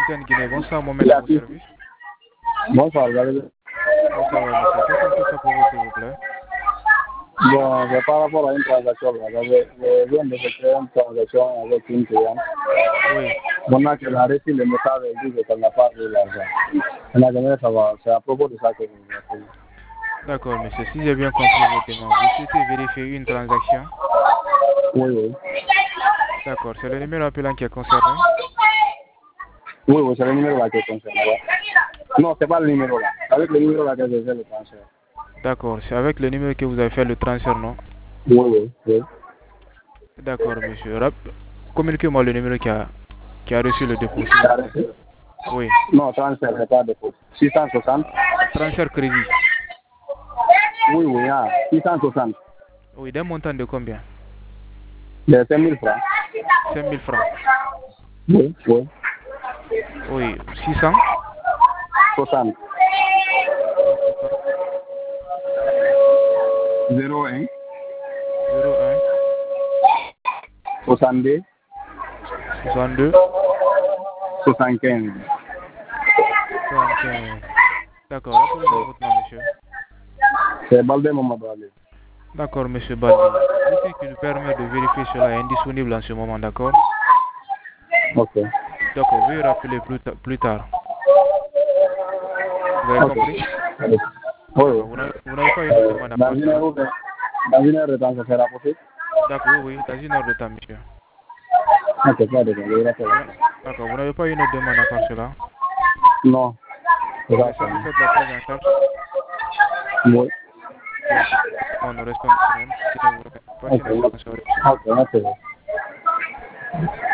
Capitaine Guinée, bonsoir, mon maître à vos services. Bonsoir, vous allez bien? Bonsoir, monsieur. Qu'est-ce qu'on peut faire pour vous, s'il vous plaît? Bon, c'est par rapport à une transaction. Là. Je viens de faire une transaction avec une cliente. Oui. Maintenant qu'elle a reçu le message, elle dit qu'elle n'a pas eu l'argent. Elle a jamais savoir. C'est à propos de ça que je vous appelle. D'accord, monsieur. Si j'ai bien compris votre demande, vous souhaitez vérifier une transaction? Oui, oui. D'accord. C'est le numéro appelant qui est concerné? Oui, oui, c'est le numéro là qui est concerné. Ouais. Non, c'est pas le numéro là. Avec le numéro là que j'ai fait le transfert. D'accord. C'est avec le numéro que vous avez fait le transfert, non? Oui, oui, oui. D'accord, monsieur. Communiquez-moi le numéro qui a reçu le dépôt, s'il Elle a vous plaît. reçu? Oui. Non, transfert, c'est pas dépôt. 660. Transfert crédit. Oui, oui, ah, 660. Oui, d'un montant de combien? De 5 000 francs. 5 000 francs. Oui, oui. Oui. 600? 60. 01 01 62 62 75. 75. D'accord. Rappelez-moi votre nom, monsieur. C'est Balde Mamadou Ali. D'accord, monsieur Baldi. L'outil qui nous permet de vérifier cela est indisponible en ce moment, d'accord? Ok. D'accord, veuillez rappeler plus tard. Vous avez compris? Oui. D'accord, vous n'avez pas une autre demande à part cela? Dans une heure de temps, ça sera possible? D'accord, oui, dans une heure de temps, monsieur. Ok, pas de problème. D'accord, vous n'avez pas une autre demande à part cela? Non. C'est Vous ça, êtes satisfait de la prise en charge? oui. Bien, c'est tout. Bon, nous restons disponibles. Passez une excellente soirée, monsieur. Ok, merci.